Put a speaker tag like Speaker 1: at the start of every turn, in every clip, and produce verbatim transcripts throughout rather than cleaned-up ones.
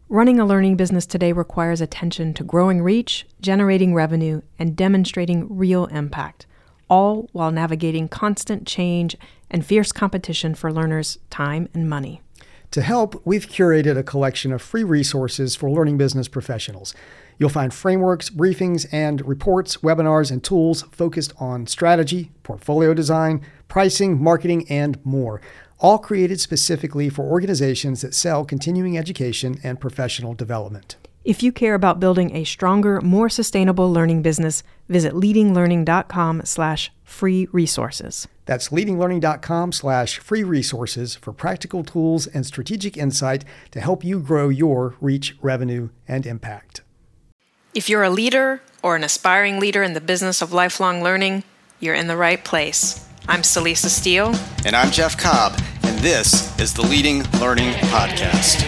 Speaker 1: Running a learning business today requires attention to growing reach, generating revenue, and demonstrating real impact, all while navigating constant change and fierce competition for learners' time and money.
Speaker 2: To help, we've curated a collection of free resources for learning business professionals. You'll find frameworks, briefings, and reports, webinars, and tools focused on strategy, portfolio design, pricing, marketing, and more, all created specifically for organizations that sell continuing education and professional development.
Speaker 1: If you care about building a stronger, more sustainable learning business, visit leadinglearning.com slash free resources.
Speaker 2: That's leadinglearning.com slash free resources for practical tools and strategic insight to help you grow your reach, revenue, and impact.
Speaker 1: If you're a leader or an aspiring leader in the business of lifelong learning, you're in the right place. I'm Celisa Steele.
Speaker 3: And I'm Jeff Cobb, and this is the Leading Learning Podcast.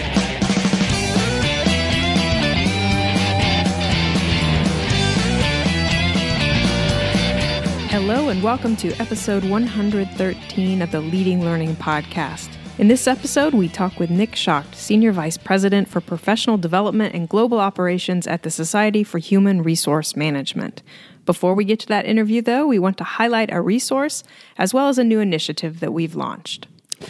Speaker 1: Hello and welcome to episode one hundred thirteen of the Leading Learning Podcast. In this episode, we talk with Nick Schacht, Senior Vice President for Professional Development and Global Operations at the Society for Human Resource Management. Before we get to that interview, though, we want to highlight a resource as well as a new initiative that we've launched.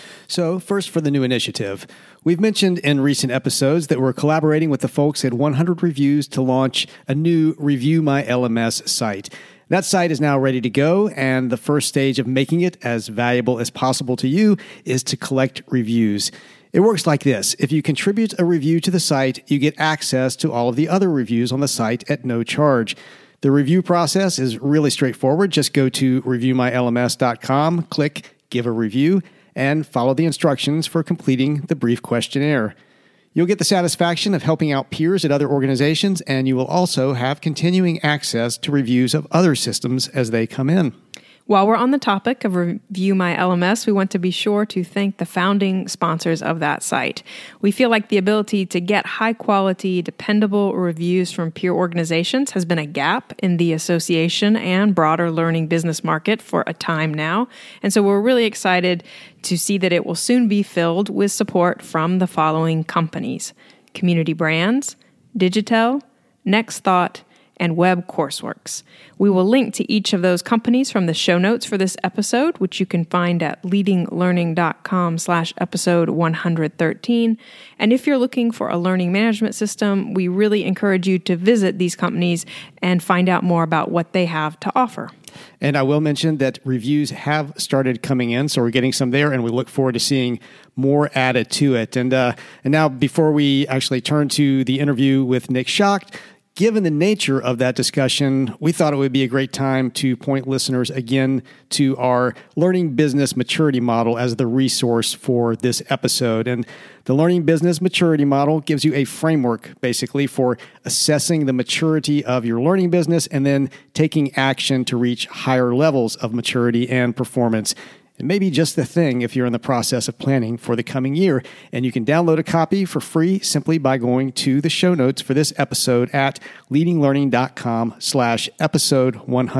Speaker 4: So first for the new initiative. We've mentioned in recent episodes that we're collaborating with the folks at one hundred Reviews to launch a new Review My L M S site. That site is now ready to go, and the first stage of making it as valuable as possible to you is to collect reviews. It works like this. If you contribute a review to the site, you get access to all of the other reviews on the site at no charge. The review process is really straightforward. Just go to review my L M S dot com, click Give a Review, and follow the instructions for completing the brief questionnaire. You'll get the satisfaction of helping out peers at other organizations, and you will also have continuing access to reviews of other systems as they come in.
Speaker 1: While we're on the topic of Review My L M S, we want to be sure to thank the founding sponsors of that site. We feel like the ability to get high-quality, dependable reviews from peer organizations has been a gap in the association and broader learning business market for a time now. And so we're really excited to see that it will soon be filled with support from the following companies: Community Brands, Digitel, NextThought, and Web Courseworks. We will link to each of those companies from the show notes for this episode, which you can find at leadinglearning.com slash episode 113. And if you're looking for a learning management system, we really encourage you to visit these companies and find out more about what they have to offer.
Speaker 4: And I will mention that reviews have started coming in, so we're getting some there, and we look forward to seeing more added to it. And uh, and now, before we actually turn to the interview with Nick Schacht, given the nature of that discussion, we thought it would be a great time to point listeners again to our Learning Business Maturity Model as the resource for this episode. And the Learning Business Maturity Model gives you a framework, basically, for assessing the maturity of your learning business and then taking action to reach higher levels of maturity and performance. It may be just the thing if you're in the process of planning for the coming year. And you can download a copy for free simply by going to the show notes for this episode at leadinglearning.com slash episode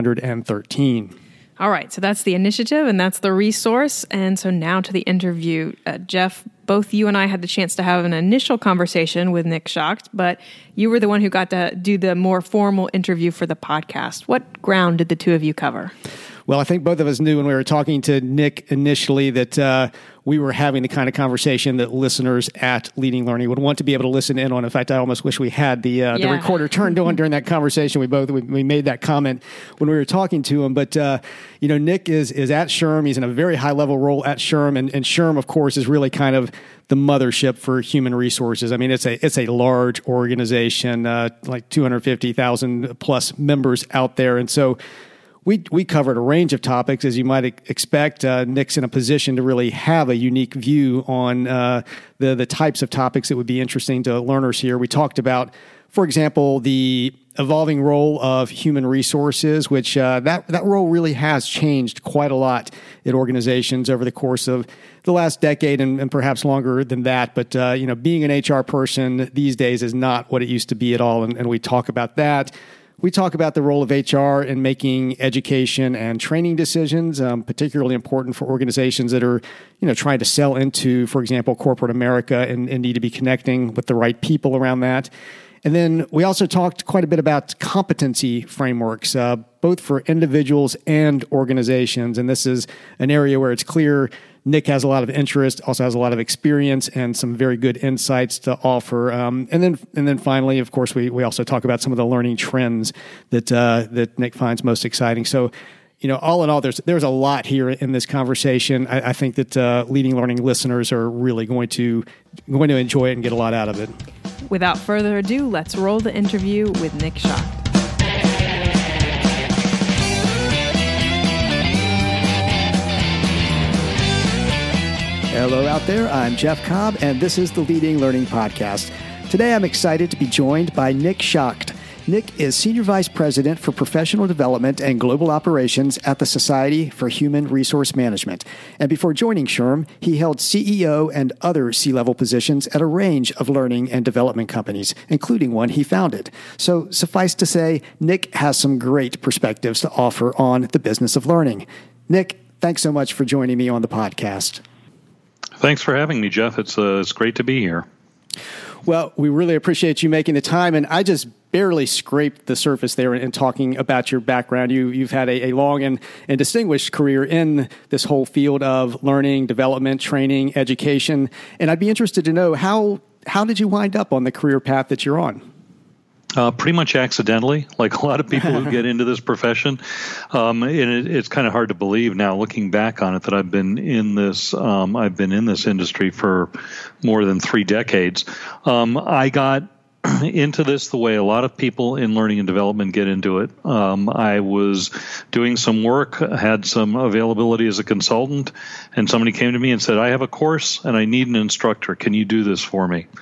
Speaker 4: 113.
Speaker 1: All right, so that's the initiative and that's the resource. And so now to the interview. Uh, Jeff, both you and I had the chance to have an initial conversation with Nick Schacht, but you were the one who got to do the more formal interview for the podcast. What ground did the two of you cover?
Speaker 4: Well, I think both of us knew when we were talking to Nick initially that uh, we were having the kind of conversation that listeners at Leading Learning would want to be able to listen in on. In fact, I almost wish we had the uh,
Speaker 1: yeah.
Speaker 4: the recorder turned on during that conversation. We both we, we made that comment when we were talking to him. But uh, you know, Nick is is at SHRM. He's in a very high level role at SHRM, and, and SHRM, of course, is really kind of the mothership for human resources. I mean, it's a it's a large organization, uh, like two hundred fifty thousand plus members out there, and so. We we covered a range of topics, as you might expect. Uh, Nick's in a position to really have a unique view on uh, the the types of topics that would be interesting to learners here. We talked about, for example, the evolving role of human resources, which uh, that that role really has changed quite a lot in organizations over the course of the last decade and, and perhaps longer than that. But uh, you know, being an H R person these days is not what it used to be at all, and, and we talk about that. We talk about the role of H R in making education and training decisions, um, particularly important for organizations that are, you know, trying to sell into, for example, corporate America and, and need to be connecting with the right people around that. And then we also talked quite a bit about competency frameworks, uh, both for individuals and organizations. And this is an area where it's clear Nick has a lot of interest, also has a lot of experience and some very good insights to offer. Um, and then, and then finally, of course, we we also talk about some of the learning trends that uh, that Nick finds most exciting. So, you know, all in all, there's there's a lot here in this conversation. I, I think that uh, Leading Learning listeners are really going to going to enjoy it and get a lot out of it.
Speaker 1: Without further ado, let's roll the interview with Nick Schacht.
Speaker 5: Hello out there, I'm Jeff Cobb, and this is the Leading Learning Podcast. Today I'm excited to be joined by Nick Schacht. Nick is Senior Vice President for Professional Development and Global Operations at the Society for Human Resource Management. And before joining S H R M, he held C E O and other C-level positions at a range of learning and development companies, including one he founded. So suffice to say, Nick has some great perspectives to offer on the business of learning. Nick, thanks so much for joining me on the podcast.
Speaker 6: Thanks for having me, Jeff. It's uh, it's great to be here.
Speaker 4: Well, we really appreciate you making the time, and I just barely scraped the surface there in talking about your background. You, you've had a, a long and, and distinguished career in this whole field of learning, development, training, education, and I'd be interested to know how how did you wind up on the career path that you're on?
Speaker 6: Uh, pretty much accidentally, like a lot of people who get into this profession. Um, and it, it's kind of hard to believe now, looking back on it, that I've been in this. Um, I've been in this industry for more than three decades. Um, I got into this the way a lot of people in learning and development get into it. Um, I was doing some work, had some availability as a consultant, and somebody came to me and said, "I have a course and I need an instructor. Can you do this for me?"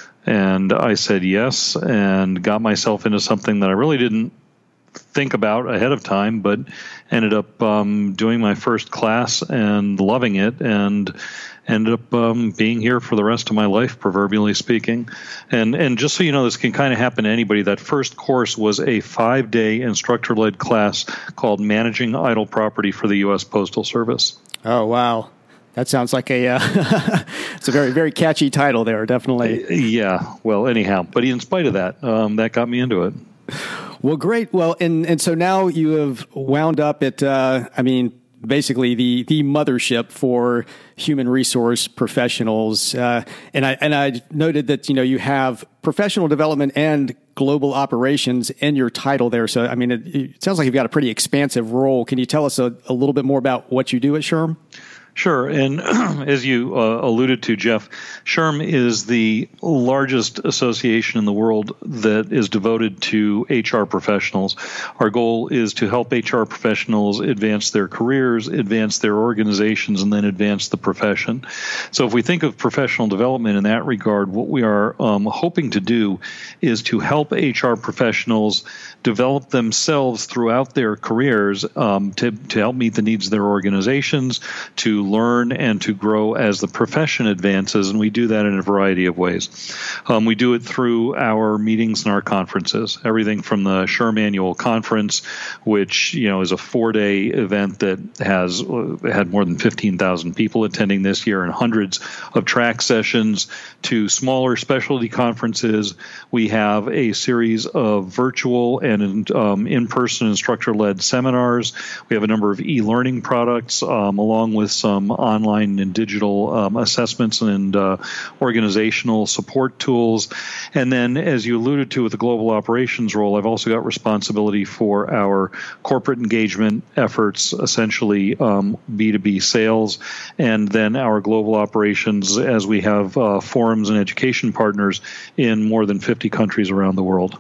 Speaker 6: And I said yes, and got myself into something that I really didn't think about ahead of time, but ended up um, doing my first class and loving it, and ended up um, being here for the rest of my life, proverbially speaking. And and just so you know, this can kind of happen to anybody. That first course was a five-day instructor-led class called Managing Idle Property for the U S Postal Service.
Speaker 4: Oh, wow. That sounds like a uh, it's a very, very catchy title there, definitely.
Speaker 6: Yeah. Well, anyhow, but in spite of that, um, that got me into it.
Speaker 4: Well, great. Well, and, and so now you have wound up at, uh, I mean, basically the, the mothership for human resource professionals. Uh, and I and I noted that, you know, you have professional development and global operations in your title there. So, I mean, it, it sounds like you've got a pretty expansive role. Can you tell us a, a little bit more about what you do at S H R M?
Speaker 6: Sure. And as you uh, alluded to, Jeff, S H R M is the largest association in the world that is devoted to H R professionals. Our goal is to help H R professionals advance their careers, advance their organizations, and then advance the profession. So if we think of professional development in that regard, what we are um, hoping to do is to help H R professionals develop themselves throughout their careers um, to, to help meet the needs of their organizations, to learn and to grow as the profession advances, and we do that in a variety of ways. Um, we do it through our meetings and our conferences, everything from the S H R M Annual Conference, which you know is a four-day event that has uh, had more than fifteen thousand people attending this year and hundreds of track sessions, to smaller specialty conferences. We have a series of virtual and um, in-person instructor-led seminars. We have a number of e-learning products um, along with some Um, online and digital um, assessments and uh, organizational support tools. And then, as you alluded to with the global operations role, I've also got responsibility for our corporate engagement efforts, essentially um, B two B sales, and then our global operations as we have uh, forums and education partners in more than fifty countries around the world.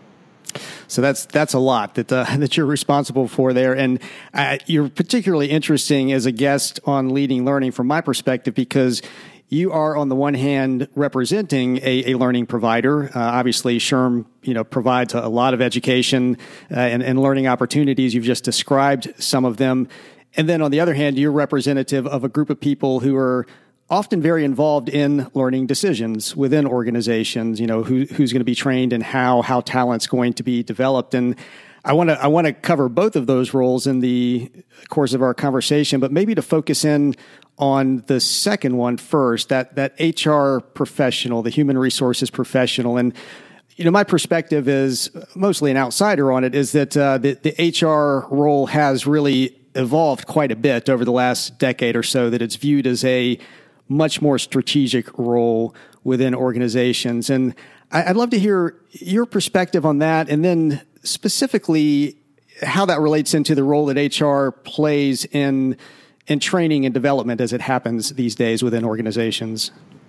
Speaker 4: So that's that's a lot that uh, that you're responsible for there, and uh, you're particularly interesting as a guest on Leading Learning from my perspective because you are on the one hand representing a, a learning provider. Uh, obviously, S H R M you know provides a, a lot of education uh, and, and learning opportunities. You've just described some of them, and then on the other hand, you're representative of a group of people who are often very involved in learning decisions within organizations, you know, who, who's going to be trained and how, how talent's going to be developed. And
Speaker 5: I want to I want to cover both of those roles in the course of our conversation, but maybe to focus in on the second one first, that that H R professional, the human resources professional. And you know, my perspective is mostly an outsider on it, is that uh, the, the H R role has really evolved quite a bit over the last decade or so, that it's viewed as a much more strategic role within organizations. And I'd love to hear your perspective on that, and then specifically how that relates into the role that H R plays in in training and development as it happens these days within organizations.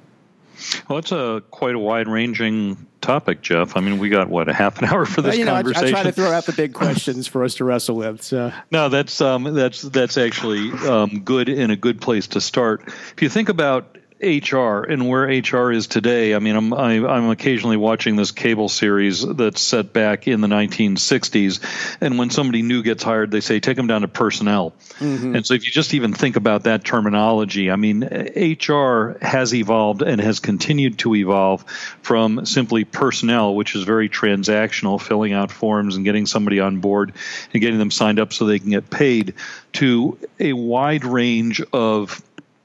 Speaker 6: Well, it's a quite a wide-ranging topic, Jeff. I mean, we got, what, a half an hour for this
Speaker 5: you know,
Speaker 6: conversation?
Speaker 5: I, I try to throw out the big questions for us to wrestle with. So. No,
Speaker 6: that's um, that's that's actually um, good and a good place to start. If you think about H R and where H R is today, I mean, I'm I, I'm occasionally watching this cable series that's set back in the nineteen sixties, and when somebody new gets hired, they say take them down to personnel. Mm-hmm. And so, if you just even think about that terminology, I mean, H R has evolved and has continued to evolve from simply personnel, which is very transactional, filling out forms and getting somebody on board and getting them signed up so they can get paid, to a wide range of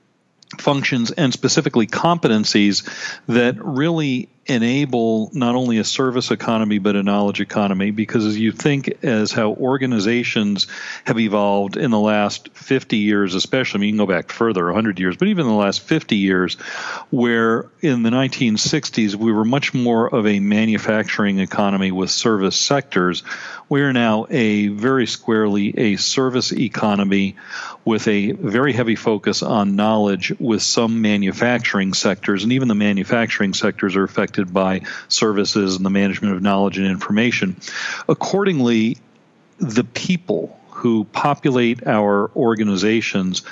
Speaker 6: functions and specifically competencies that really enable not only a service economy but a knowledge economy. Because as you think as how organizations have evolved in the last fifty years, especially, I mean, you can go back further, one hundred years, but even in the last fifty years, where in the nineteen sixties we were much more of a manufacturing economy with service sectors, we are now a very squarely a service economy with a very heavy focus on knowledge, with some manufacturing sectors, and even the manufacturing sectors are affected by services and the management of knowledge and information. Accordingly, the people who populate our organizations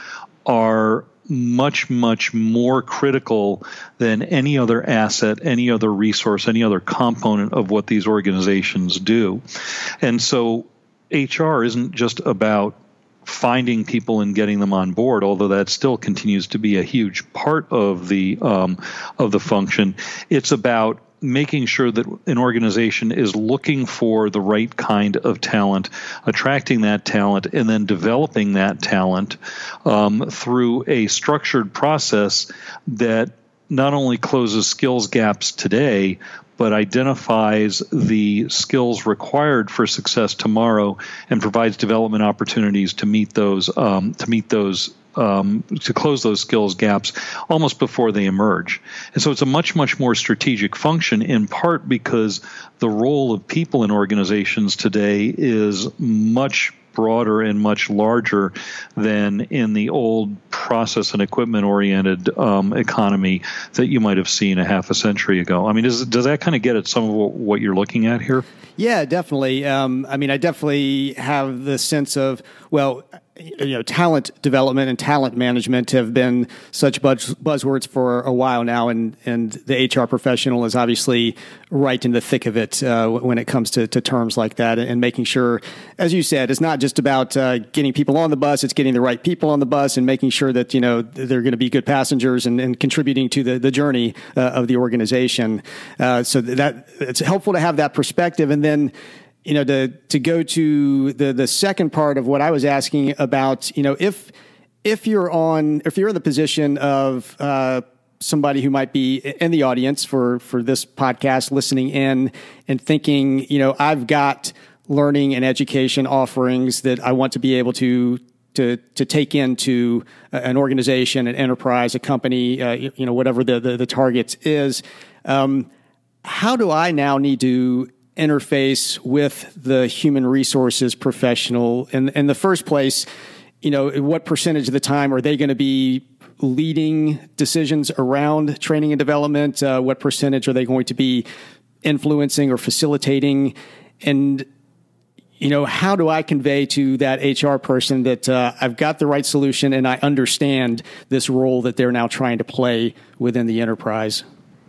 Speaker 6: are much, much more critical than any other asset, any other resource, any other component of what these organizations do. And so H R isn't just about finding people and getting them on board, although that still continues to be a huge part of the um, of the function. It's about making sure that an organization is looking for the right kind of talent, attracting that talent, and then developing that talent um, through a structured process that not only closes skills gaps today, but identifies the skills required for success tomorrow and provides development opportunities to meet those um, to meet those um, to close those skills gaps almost before they emerge. And so it's a much, much more strategic function, in part because the role of people in organizations today is much broader and much larger than in the old process and equipment oriented um, economy that you might have seen a half a century ago. I mean, does, does that kind of get at some of what you're looking at here?
Speaker 5: Yeah, definitely. Um, I mean, I definitely have the sense of, well, you know, talent development and talent management have been such buzz, buzzwords for a while now, and, and the H R professional is obviously right in the thick of it uh, when it comes to, to terms like that, and making sure, as you said, it's not just about uh, getting people on the bus, it's getting the right people on the bus and making sure that, you know, they're going to be good passengers and, and contributing to the, the journey uh, of the organization. Uh, so that it's helpful to have that perspective. And then, you know, to, to go to the, the second part of what I was asking about, you know, if, if you're on, if you're in the position of, uh, somebody who might be in the audience for, for this podcast, listening in and thinking, you know, I've got learning and education offerings that I want to be able to, to, to take into an organization, an enterprise, a company, uh, you know, whatever the, the, the target is. Um, how do I now need to interface with the human resources professional? In, in the first place, you know, what percentage of the time are they going to be leading decisions around training and development? Uh, what percentage are they going to be influencing or facilitating? And, you know, how do I convey to that H R person that uh, I've got the right solution and I understand this role that they're now trying to play within the enterprise?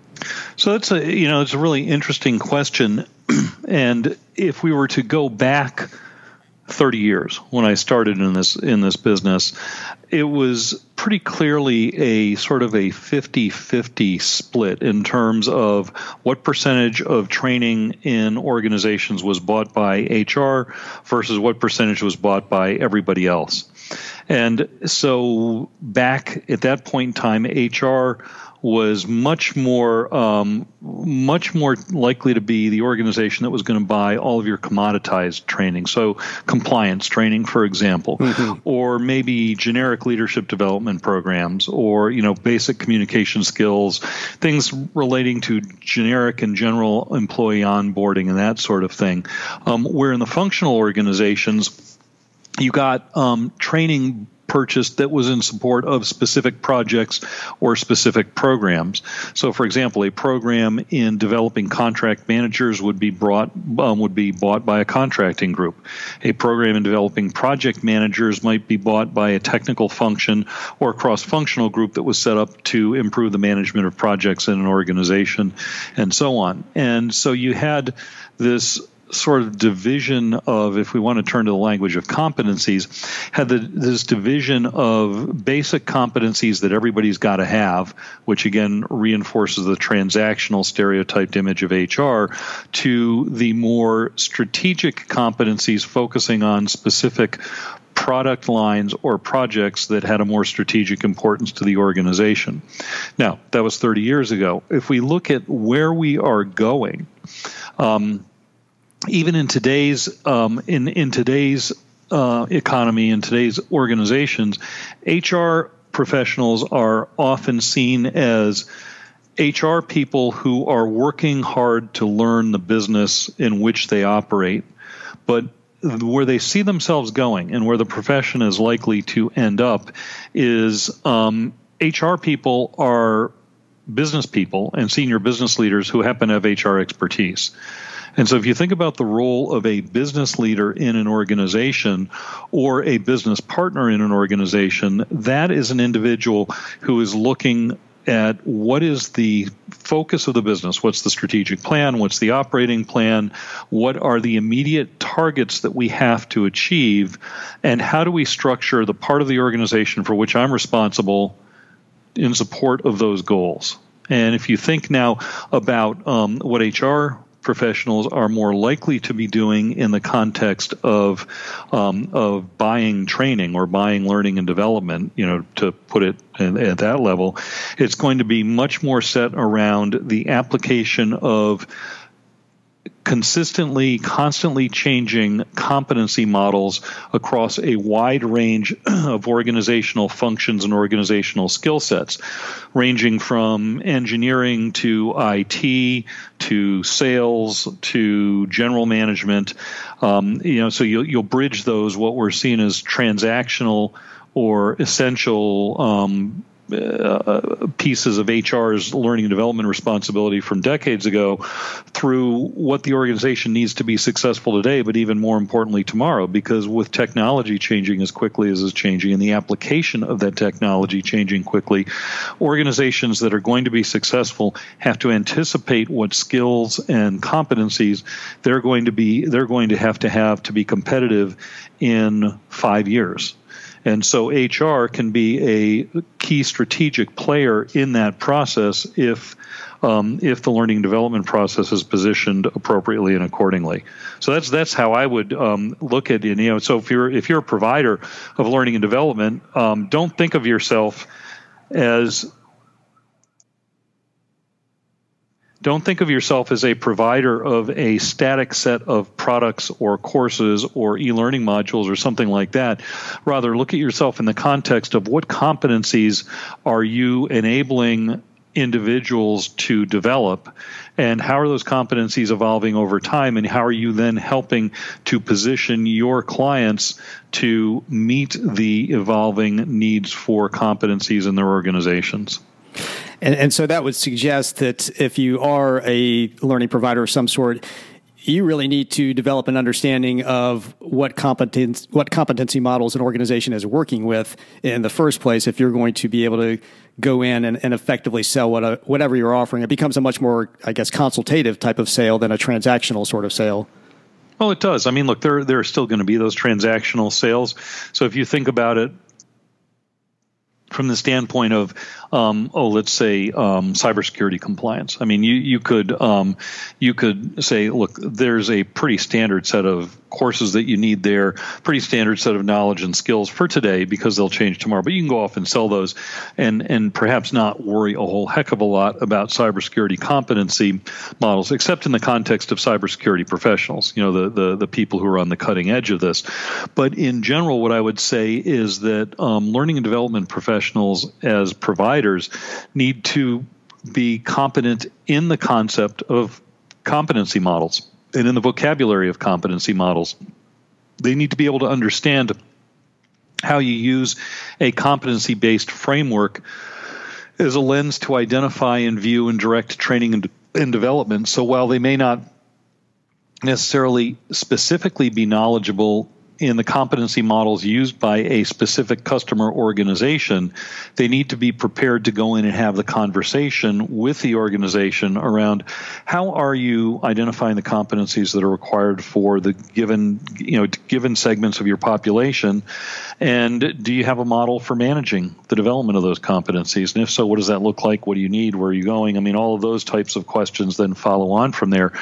Speaker 6: So that's a, you know, it's a really interesting question. And if we were to go back thirty years when I started in this in this business, it was pretty clearly a sort of a fifty-fifty split in terms of what percentage of training in organizations was bought by H R versus what percentage was bought by everybody else. And so back at that point in time, H R was much more um, much more likely to be the organization that was going to buy all of your commoditized training. So compliance training, for example, mm-hmm. or maybe generic leadership development programs, or you know basic communication skills, things relating to generic and general employee onboarding and that sort of thing. Um, where in the functional organizations, you got um, training purchased that was in support of specific projects or specific programs. So, for example, a program in developing contract managers would be brought um, would be bought by a contracting group. A program in developing project managers might be bought by a technical function or cross-functional group that was set up to improve the management of projects in an organization, and so on. And so you had this sort of division of, if we want to turn to the language of competencies, had the, this division of basic competencies that everybody's got to have, which again reinforces the transactional stereotyped image of H R, to the more strategic competencies focusing on specific product lines or projects that had a more strategic importance to the organization. Now, that was thirty years ago. If we look at where we are going, um, even in today's um, in in today's uh, economy, in today's organizations, H R professionals are often seen as H R people who are working hard to learn the business in which they operate, but where they see themselves going and where the profession is likely to end up is um, H R people are business people and senior business leaders who happen to have H R expertise. And so if you think about the role of a business leader in an organization or a business partner in an organization, that is an individual who is looking at what is the focus of the business, what's the strategic plan, what's the operating plan, what are the immediate targets that we have to achieve, and how do we structure the part of the organization for which I'm responsible in support of those goals. And if you think now about um, what H R professionals are more likely to be doing in the context of um, of buying training or buying learning and development, you know, to put it at, at that level, it's going to be much more set around the application of consistently, constantly changing competency models across a wide range of organizational functions and organizational skill sets, ranging from engineering to I T to sales to general management. Um, you know, so you'll, you'll bridge those, what we're seeing as transactional or essential um, Uh, pieces of H R's learning and development responsibility from decades ago through what the organization needs to be successful today, but even more importantly tomorrow, because with technology changing as quickly as it's changing and the application of that technology changing quickly, organizations that are going to be successful have to anticipate what skills and competencies they're going to be they're going to have to have to be competitive in five years. And so H R can be a key strategic player in that process if um, if the learning and development process is positioned appropriately and accordingly. So that's that's how I would um, look at it. You know, so if you're if you're a provider of learning and development, um, don't think of yourself as Don't think of yourself as a provider of a static set of products or courses or e-learning modules or something like that. Rather, look at yourself in the context of what competencies are you enabling individuals to develop, and how are those competencies evolving over time, and how are you then helping to position your clients to meet the evolving needs for competencies in their organizations.
Speaker 5: And, and so that would suggest that if you are a learning provider of some sort, you really need to develop an understanding of what competence, what competency models an organization is working with in the first place. If you're going to be able to go in and, and effectively sell what a, whatever you're offering, it becomes a much more, I guess, consultative type of sale than a transactional sort of sale.
Speaker 6: Well, it does. I mean, look, there there are still going to be those transactional sales. So if you think about it from the standpoint of, um, oh, let's say um, cybersecurity compliance. I mean, you you could um, you could say, look, there's a pretty standard set of courses that you need there, pretty standard set of knowledge and skills for today because they'll change tomorrow. But you can go off and sell those, and and perhaps not worry a whole heck of a lot about cybersecurity competency models, except in the context of cybersecurity professionals. You know, the the the people who are on the cutting edge of this. But in general, what I would say is that um, learning and development professionals as providers need to be competent in the concept of competency models and in the vocabulary of competency models. They need to be able to understand how you use a competency-based framework as a lens to identify and view and direct training and, and development. So while they may not necessarily specifically be knowledgeable in the competency models used by a specific customer organization, they need to be prepared to go in and have the conversation with the organization around how are you identifying the competencies that are required for the given, you know, given segments of your population, and do you have a model for managing the development of those competencies? And if so, what does that look like? What do you need? Where are you going? I mean, all of those types of questions then follow on from there.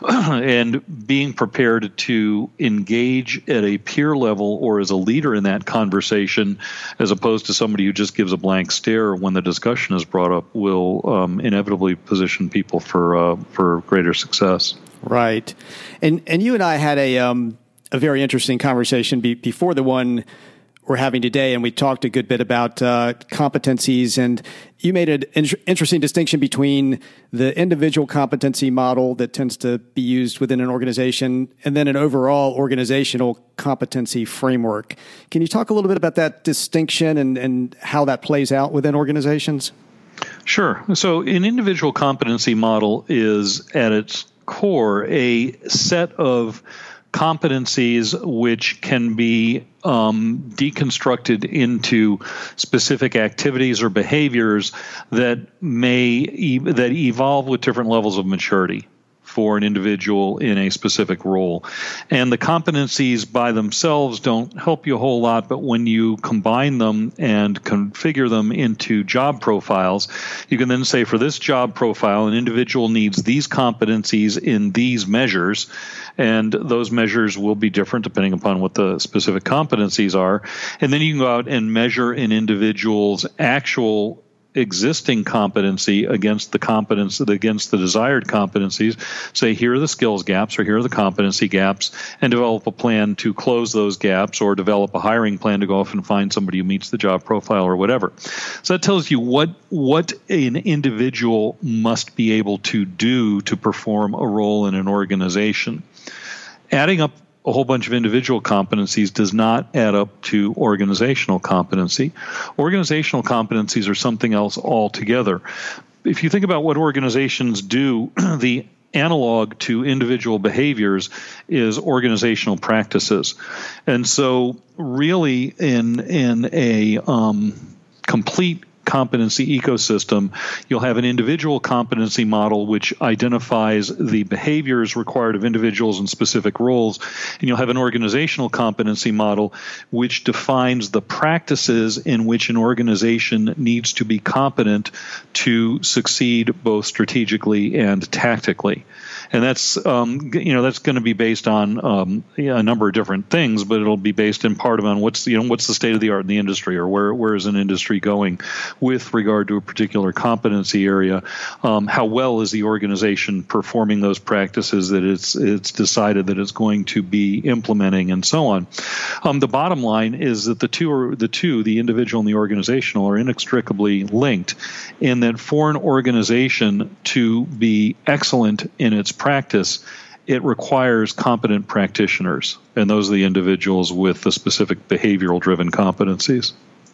Speaker 6: And being prepared to engage at a peer level or as a leader in that conversation, as opposed to somebody who just gives a blank stare when the discussion is brought up, will um, inevitably position people for uh, for greater success.
Speaker 4: Right, and and you and I had a um, a very interesting conversation be, before the one we're having today, and we talked a good bit about uh, competencies, and you made an in- interesting distinction between the individual competency model that tends to be used within an organization and then an overall organizational competency framework. Can you talk a little bit about that distinction and, and how that plays out within organizations?
Speaker 6: Sure. So an individual competency model is at its core a set of competencies which can be um, deconstructed into specific activities or behaviors that may e- that evolve with different levels of maturity for an individual in a specific role. And the competencies by themselves don't help you a whole lot, but when you combine them and configure them into job profiles, you can then say for this job profile, an individual needs these competencies in these measures, and those measures will be different depending upon what the specific competencies are. And then you can go out and measure an individual's actual existing competency against the competence against the desired competencies, say here are the skills gaps or here are the competency gaps, and develop a plan to close those gaps or develop a hiring plan to go off and find somebody who meets the job profile or whatever. So that tells you what what an individual must be able to do to perform a role in an organization. Adding up a whole bunch of individual competencies does not add up to organizational competency. Organizational competencies are something else altogether. If you think about what organizations do, the analog to individual behaviors is organizational practices. And so really in, in a um, complete competency ecosystem, you'll have an individual competency model which identifies the behaviors required of individuals in specific roles, and you'll have an organizational competency model which defines the practices in which an organization needs to be competent to succeed both strategically and tactically. And that's um, you know that's going to be based on um, a number of different things, but it'll be based in part on what's you know what's the state of the art in the industry, or where where is an industry going with regard to a particular competency area. Um, how well is the organization performing those practices that it's it's decided that it's going to be implementing, and so on. Um, the bottom line is that the two are the two, the individual and the organizational, are inextricably linked, in that for an organization to be excellent in its practice, it requires competent practitioners, and those are the individuals with the specific behavioral-driven competencies.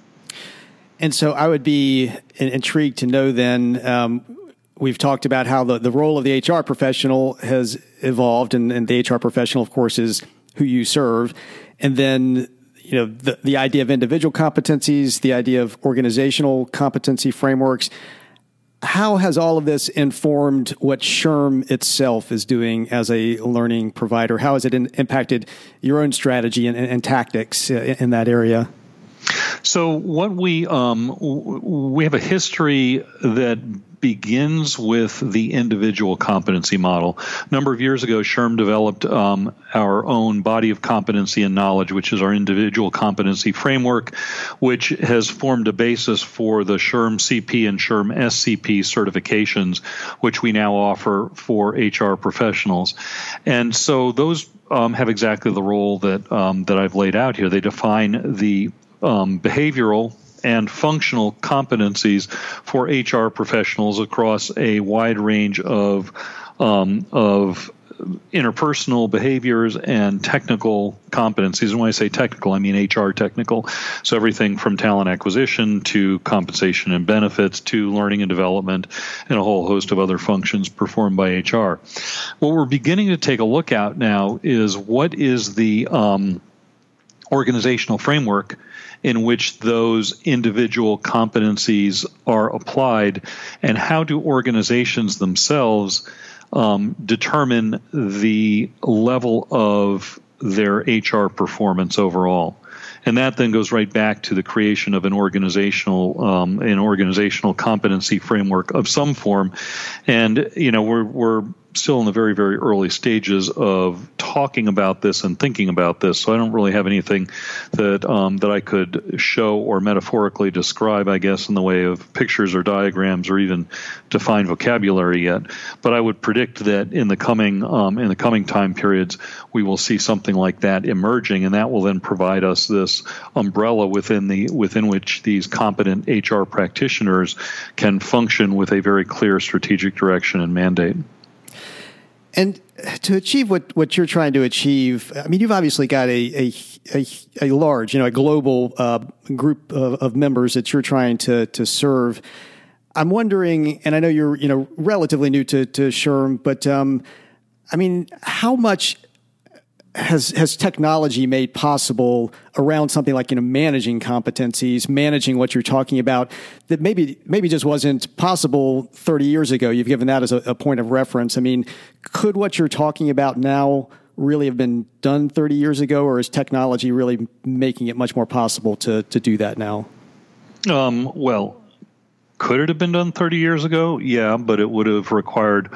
Speaker 4: And so I would be intrigued to know then, um, we've talked about how the, the role of the H R professional has evolved, and, and the H R professional, of course, is who you serve. And then, you know, the, the idea of individual competencies, the idea of organizational competency frameworks.
Speaker 5: how has all of this informed what SHRM itself is doing as a learning provider? How has it in, impacted your own strategy and, and, and tactics in, in that area?
Speaker 6: So what we um, we have a history that begins with the individual competency model. A number of years ago, SHRM developed um, our own body of competency and knowledge, which is our individual competency framework, which has formed a basis for the SHRM C P and SHRM S C P certifications, which we now offer for H R professionals. And so those um, have exactly the role that um, that I've laid out here. They define the um, behavioral and functional competencies for H R professionals across a wide range of um, of interpersonal behaviors and technical competencies. And when I say technical, I mean H R technical. So everything from talent acquisition to compensation and benefits to learning and development and a whole host of other functions performed by H R. What we're beginning to take a look at now is what is the um, organizational framework in which those individual competencies are applied, and how do organizations themselves um, determine the level of their H R performance overall. And that then goes right back to the creation of an organizational um, an organizational competency framework of some form. And you know, we're we're still in the very, very early stages of talking about this and thinking about this. So I don't really have anything that um, that I could show or metaphorically describe, I guess, in the way of pictures or diagrams or even define vocabulary yet. But I would predict that in the coming um, in the coming time periods, we will see something like that emerging, and that will then provide us this umbrella within the within which these competent H R practitioners can function with a very clear strategic direction and mandate.
Speaker 5: And to achieve what, what you're trying to achieve, I mean, you've obviously got a a, a, a large, you know, a global uh, group of, of members that you're trying to to serve. I'm wondering, and I know you're, you know, relatively new to to SHRM, but um, I mean, how much has has technology made possible around something like, you know, managing competencies, managing what you're talking about, that maybe maybe just wasn't possible thirty years ago? You've given that as a, a point of reference. I mean, could what you're talking about now really have been done thirty years ago, or is technology really making it much more possible to to do that now? Um,
Speaker 6: well, could it have been done thirty years ago? Yeah, but it would have required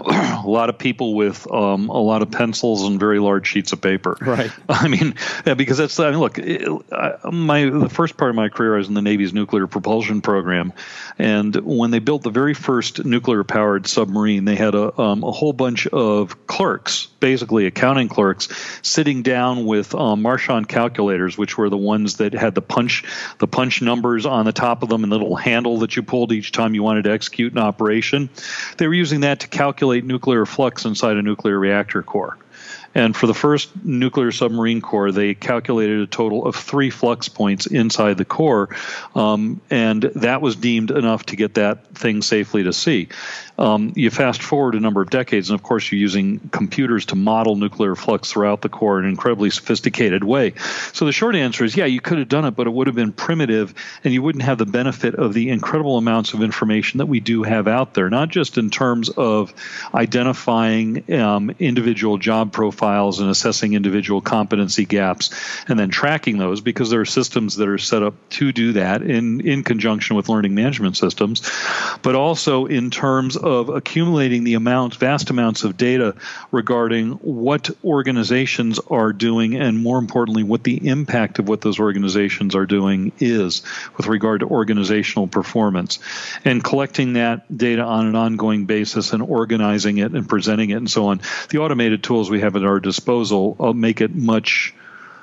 Speaker 6: a lot of people with um, a lot of pencils and very large sheets of paper.
Speaker 5: Right.
Speaker 6: I mean, yeah, because that's, I mean, look, it, I, my the first part of my career, I was in the Navy's nuclear propulsion program. And when they built the very first nuclear-powered submarine, they had a, um, a whole bunch of clerks, basically accounting clerks, sitting down with um, Marchand calculators, which were the ones that had the punch the punch numbers on the top of them and the little handle that you pulled each time you wanted to execute an operation. They were using that to calculate nuclear flux inside a nuclear reactor core. And for the first nuclear submarine core, they calculated a total of three flux points inside the core, um, and that was deemed enough to get that thing safely to sea. Um, you fast forward a number of decades, and of course you're using computers to model nuclear flux throughout the core in an incredibly sophisticated way. So the short answer is, yeah, you could have done it, but it would have been primitive, and you wouldn't have the benefit of the incredible amounts of information that we do have out there, not just in terms of identifying um, individual job profiles and assessing individual competency gaps and then tracking those, because there are systems that are set up to do that in, in conjunction with learning management systems, but also in terms of accumulating the amounts, vast amounts of data regarding what organizations are doing, and more importantly, what the impact of what those organizations are doing is with regard to organizational performance, and collecting that data on an ongoing basis and organizing it and presenting it and so on. The automated tools we have at our disposal uh, make it much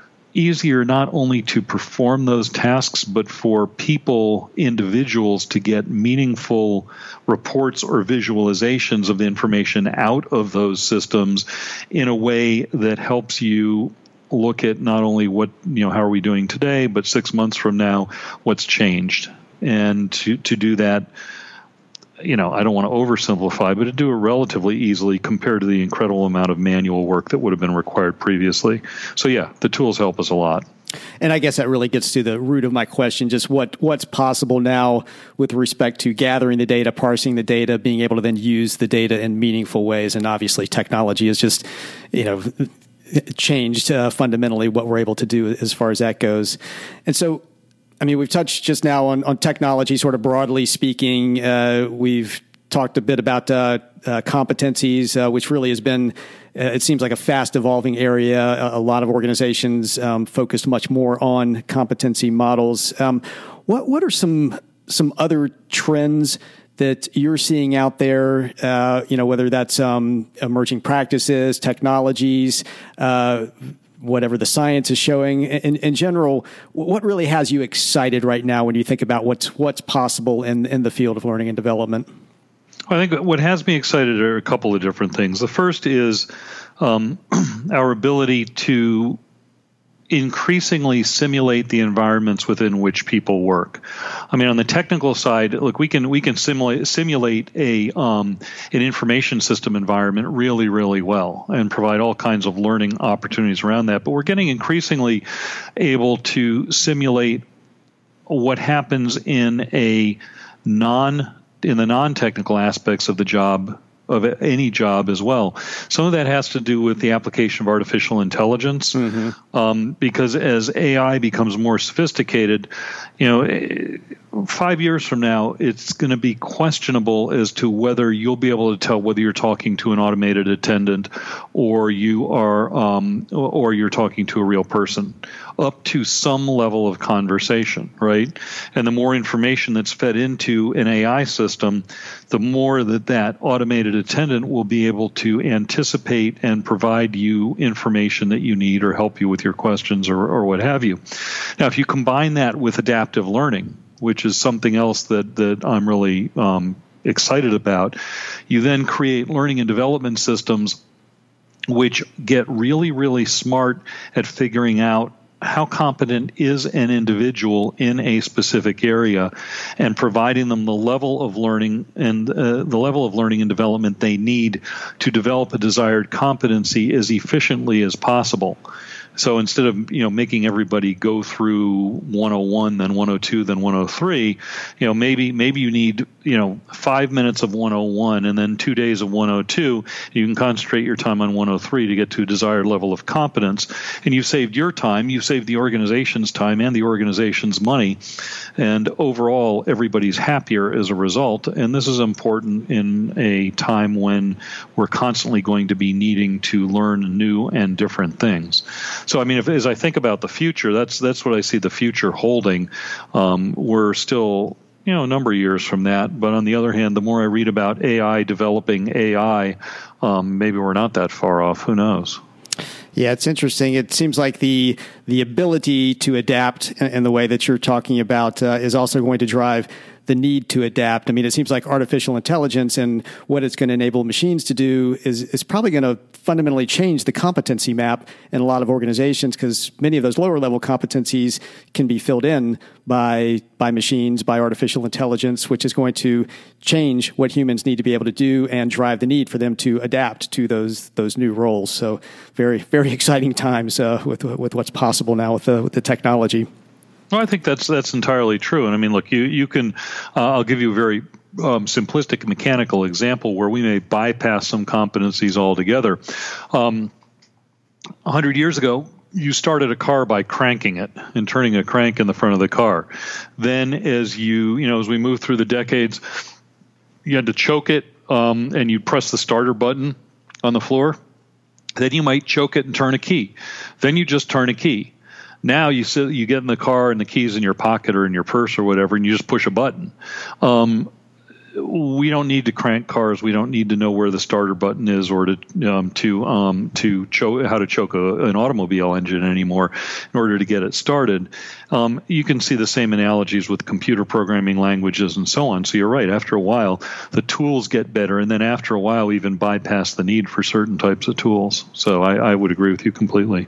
Speaker 6: easier not only to perform those tasks, but for people, individuals, to get meaningful reports or visualizations of the information out of those systems in a way that helps you look at not only what, you know, how are we doing today, but six months from now, what's changed. And to, to do that, you know, I don't want to oversimplify, but to do it relatively easily compared to the incredible amount of manual work that would have been required previously. So, yeah, the tools help us a lot.
Speaker 4: And I guess that really gets to the root of my question, just what what's possible now with respect to gathering the data, parsing the data, being able to then use the data in meaningful ways. And obviously technology has just, you know, changed uh, fundamentally what we're able to do as far as that goes. And so, I mean, we've touched just now on, on technology, sort of broadly speaking. Uh, we've talked a bit about uh, uh, competencies, uh, which really has been, uh, it seems like a fast evolving area. A, a lot of organizations um, focused much more on competency models. Um, what what are some some other trends that you're seeing out there? Uh, you know, whether that's um, emerging practices, technologies, uh, whatever the science is showing. In, in general, what really has you excited right now when you think about what's what's possible in in the field of learning and development?
Speaker 6: I think what has me excited are a couple of different things. The first is um, our ability to increasingly simulate the environments within which people work. I mean, on the technical side, look, we can we can simulate simulate a um, an information system environment really, really well and provide all kinds of learning opportunities around that. But we're getting increasingly able to simulate what happens in a non in the non-technical aspects of the job, of any job as well. Some of that has to do with the application of artificial intelligence, mm-hmm. um, because as A I becomes more sophisticated, you know, five years from now, it's going to be questionable as to whether you'll be able to tell whether you're talking to an automated attendant or you are, um, or you're talking to a real person, up to some level of conversation, right? And the more information that's fed into an A I system, the more that that automated attendant will be able to anticipate and provide you information that you need or help you with your questions or, or what have you. Now, if you combine that with adaptive learning, which is something else that, that I'm really um, excited about, you then create learning and development systems which get really, really smart at figuring out how competent is an individual in a specific area and providing them the level of learning and uh, the level of learning and development they need to develop a desired competency as efficiently as possible. So instead of, you know, making everybody go through one oh one, then one oh two, then one oh three, you know, maybe maybe you need, you know, five minutes of one oh one and then two days of one oh two. You can concentrate your time on one oh three to get to a desired level of competence. And you've saved your time, you've saved the organization's time and the organization's money. And overall, everybody's happier as a result. And this is important in a time when we're constantly going to be needing to learn new and different things. So, I mean, if, as I think about the future, that's that's what I see the future holding. Um, we're still, you know, a number of years from that. But on the other hand, the more I read about A I developing A I, um, maybe we're not that far off. Who knows?
Speaker 4: Yeah, it's interesting. It seems like the the ability to adapt in the way that you're talking about uh, is also going to drive the need to adapt. I mean, it seems like artificial intelligence and what it's going to enable machines to do is, is probably going to fundamentally change the competency map in a lot of organizations, because many of those lower level competencies can be filled in by by machines, by artificial intelligence, which is going to change what humans need to be able to do and drive the need for them to adapt to those those new roles. So very, very exciting times uh, with with what's possible now with the, with the technology.
Speaker 6: Well, I think that's that's entirely true. And I mean, look, you you can. Uh, I'll give you a very um, simplistic mechanical example where we may bypass some competencies altogether. Um, a hundred years ago, you started a car by cranking it and turning a crank in the front of the car. Then, as you you know, as we move through the decades, you had to choke it, um, and you'd press the starter button on the floor. Then you might choke it and turn a key. Then you just turn a key. Now you sit, you get in the car and the key's in your pocket or in your purse or whatever, and you just push a button. Um, we don't need to crank cars. We don't need to know where the starter button is or to um, to um, to choke how to choke a, an automobile engine anymore in order to get it started. Um, you can see the same analogies with computer programming languages and so on. So you're right. After a while, the tools get better, and then after a while, we even bypass the need for certain types of tools. So I, I would agree with you completely.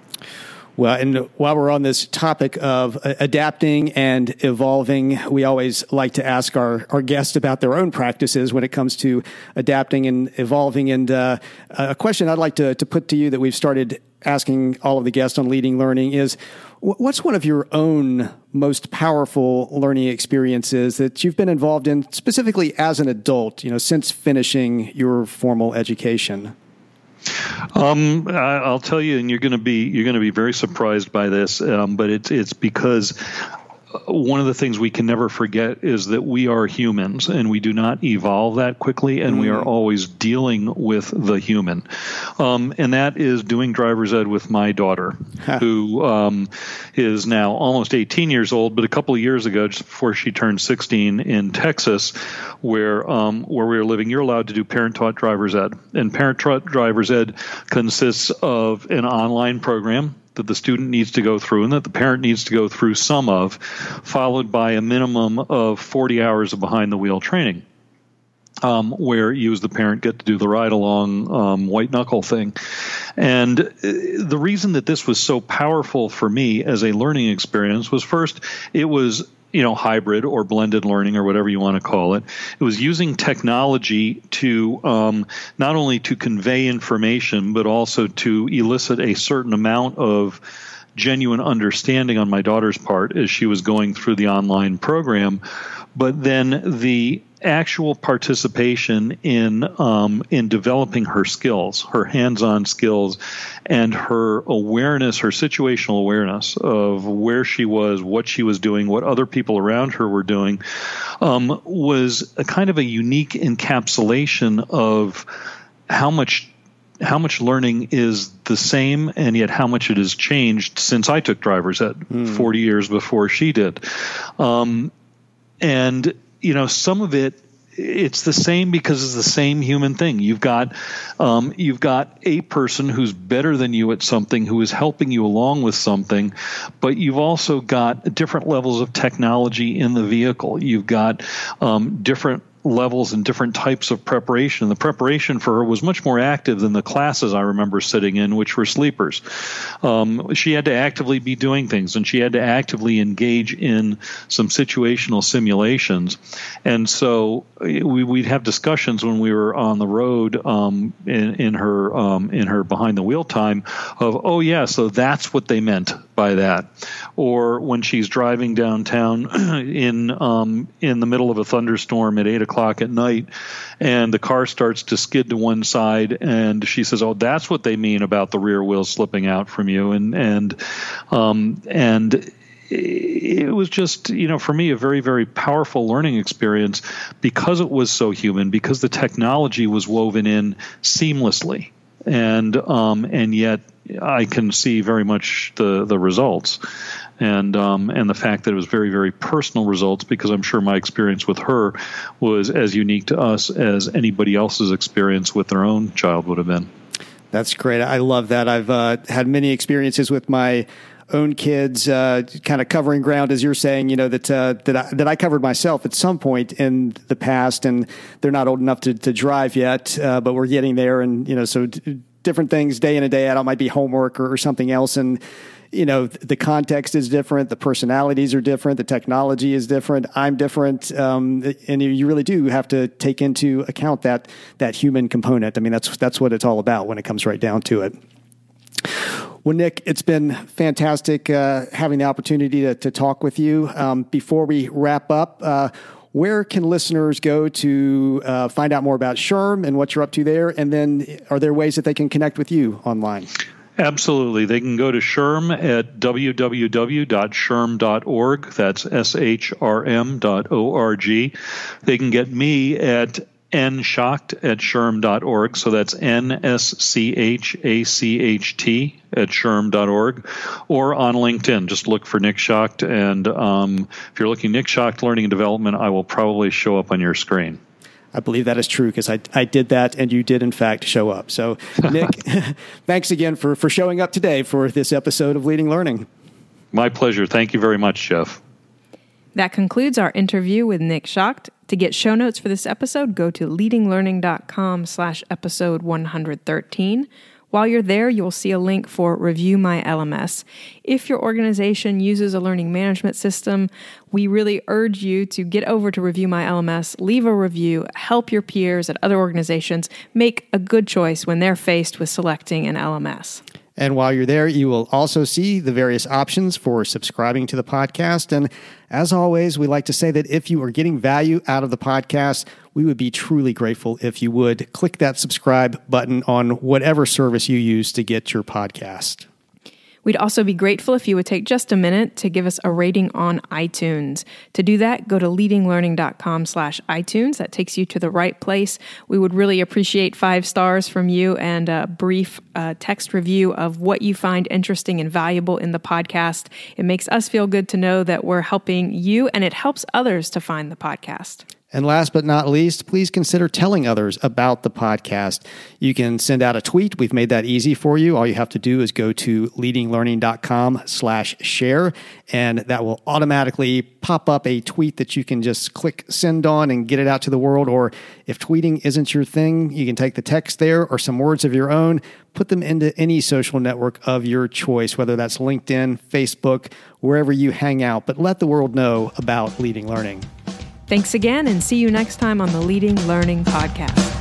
Speaker 4: Well, and while we're on this topic of adapting and evolving, we always like to ask our, our guests about their own practices when it comes to adapting and evolving. And uh, a question I'd like to, to put to you that we've started
Speaker 5: asking all of the guests on Leading Learning is, what's one of your own most powerful learning experiences that you've been involved in specifically as an adult, you know, since finishing your formal education?
Speaker 6: Um, I'll tell you, and you're going to be you're going to be very surprised by this, um, but it's it's because one of the things we can never forget is that we are humans and we do not evolve that quickly, and mm. we are always dealing with the human. Um, and that is doing driver's ed with my daughter, who um, is now almost eighteen years old, but a couple of years ago, just before she turned sixteen in Texas, where um, where we were living, you're allowed to do parent-taught driver's ed. And parent-taught driver's ed consists of an online program that the student needs to go through and that the parent needs to go through some of, followed by a minimum of forty hours of behind-the-wheel training, um, where you as the parent get to do the ride-along um, white-knuckle thing. And the reason that this was so powerful for me as a learning experience was, first, it was you know, hybrid or blended learning or whatever you want to call it. It was using technology to um, not only to convey information, but also to elicit a certain amount of genuine understanding on my daughter's part as she was going through the online program. But then the actual participation in um, in developing her skills, her hands-on skills, and her awareness, her situational awareness of where she was, what she was doing, what other people around her were doing, um, was a kind of a unique encapsulation of how much how much learning is the same, and yet how much it has changed since I took driver's ed mm. forty years before she did. Um, and you know, some of it, it's the same because it's the same human thing. You've got um, you've got a person who's better than you at something, who is helping you along with something, but you've also got different levels of technology in the vehicle. You've got um, different levels and different types of preparation. The preparation for her was much more active than the classes I remember sitting in, which were sleepers. Um, she had to actively be doing things, and she had to actively engage in some situational simulations. And so we, we'd have discussions when we were on the road um, in, in her um, in her behind the wheel time of, oh yeah, so that's what they meant by that. Or when she's driving downtown in um, in the middle of a thunderstorm at eight o'clock at night, and the car starts to skid to one side, and she says, "Oh, that's what they mean about the rear wheel slipping out from you," and and um, and. It was just, you know, for me, a very, very powerful learning experience because it was so human, because the technology was woven in seamlessly, and um, and yet I can see very much the the results, and um, and the fact that it was very, very personal results, because I'm sure my experience with her was as unique to us as anybody else's experience with their own child would have been.
Speaker 5: That's great. I love that. I've uh, had many experiences with my own kids, uh, kind of covering ground, as you're saying, you know, that, uh, that I, that I covered myself at some point in the past, and they're not old enough to, to drive yet, uh, but we're getting there. And, you know, so d- different things day in and day out, it might be homework or, or something else. And, you know, the context is different. The personalities are different. The technology is different. I'm different. Um, and you really do have to take into account that, that human component. I mean, that's, that's what it's all about when it comes right down to it. Well, Nick, it's been fantastic uh, having the opportunity to, to talk with you. Um, before we wrap up, uh, where can listeners go to uh, find out more about SHRM and what you're up to there? And then are there ways that they can connect with you online?
Speaker 6: Absolutely. They can go to SHRM at w w w dot shrm dot org. That's S H R M dot O R G. They can get me at nschacht at shrm dot org. So that's N S C H A C H T at shrm dot org, or on LinkedIn. Just look for Nick Schacht. And um, if you're looking Nick Schacht Learning and Development, I will probably show up on your screen.
Speaker 5: I believe that is true, because I, I did that, and you did, in fact, show up. So, Nick, thanks again for, for showing up today for this episode of Leading Learning.
Speaker 6: My pleasure. Thank you very much, Jeff.
Speaker 1: That concludes our interview with Nick Schacht. To get show notes for this episode, go to leadinglearning.com slash episode 113. While you're there, you'll see a link for Review My L M S. If your organization uses a learning management system, we really urge you to get over to Review My L M S, leave a review, help your peers at other organizations make a good choice when they're faced with selecting an L M S.
Speaker 4: And while you're there, you will also see the various options for subscribing to the podcast. And as always, we like to say that if you are getting value out of the podcast, we would be truly grateful if you would click that subscribe button on whatever service you use to get your podcast.
Speaker 1: We'd also be grateful if you would take just a minute to give us a rating on iTunes. To do that, go to leadinglearning.com slash iTunes. That takes you to the right place. We would really appreciate five stars from you and a brief uh, text review of what you find interesting and valuable in the podcast. It makes us feel good to know that we're helping you, and it helps others to find the podcast.
Speaker 4: And last but not least, please consider telling others about the podcast. You can send out a tweet. We've made that easy for you. All you have to do is go to leadinglearning.com slash share, and that will automatically pop up a tweet that you can just click send on and get it out to the world. Or if tweeting isn't your thing, you can take the text there or some words of your own, put them into any social network of your choice, whether that's LinkedIn, Facebook, wherever you hang out. But let the world know about Leading Learning.
Speaker 1: Thanks again, and see you next time on the Leading Learning Podcast.